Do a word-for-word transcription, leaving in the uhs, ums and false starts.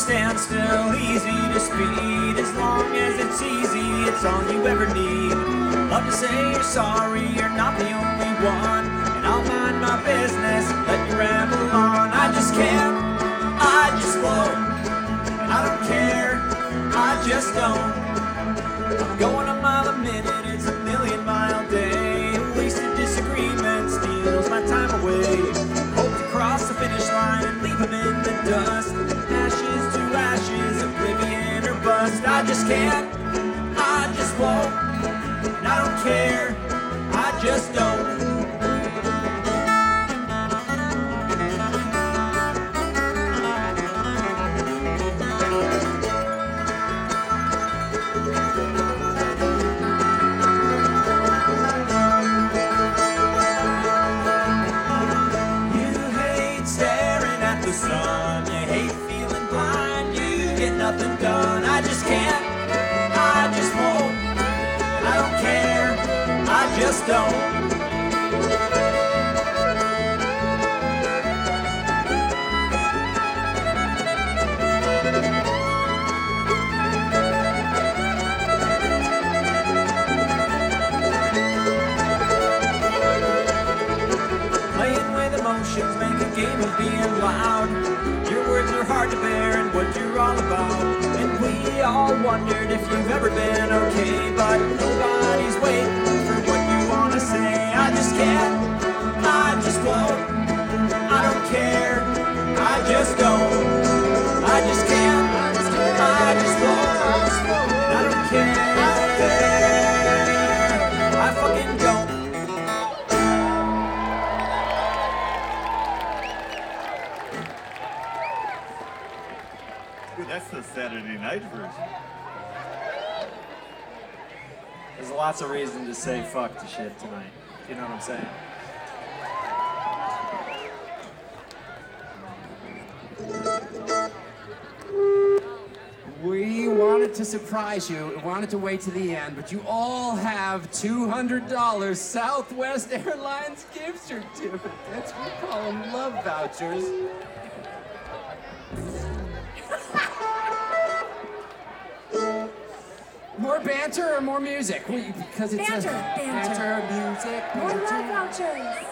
stand still, easy to speed. As long as it's easy, it's all you ever need. Love to say you're sorry, you're not the only one, and I'll mind my business, let you ramble on. I just can't, I just won't, and I don't care, I just don't. I'm going a mile a minute, it's a million mile day. A wasted disagreement steals my time away. Hope to cross the finish line and leave them in the dust. Ashes to ashes, oblivion or bust. I just can't, I just won't, and I don't care, I just don't. Sun. You hate feeling blind, you get nothing done. I just can't, I just won't, and I don't care, I just don't. Playing with emotions, make a game of being loud. Your words are hard to bear and what you're all about. And we all wondered if you've ever been okay, but nobody's waiting for what you want to say. I just can't, I just won't, I don't care, I just don't. I just can't, I just won't, I don't care, I fucking don't. That's the Saturday night version. There's lots of reason to say fuck to shit tonight. You know what I'm saying? We wanted to surprise you, we wanted to wait to the end, but you all have two hundred dollars Southwest Airlines gift certificates. We call them love vouchers. More banter or more music? We, because it's Banter, a banter. banter, music, More banter. love vouchers.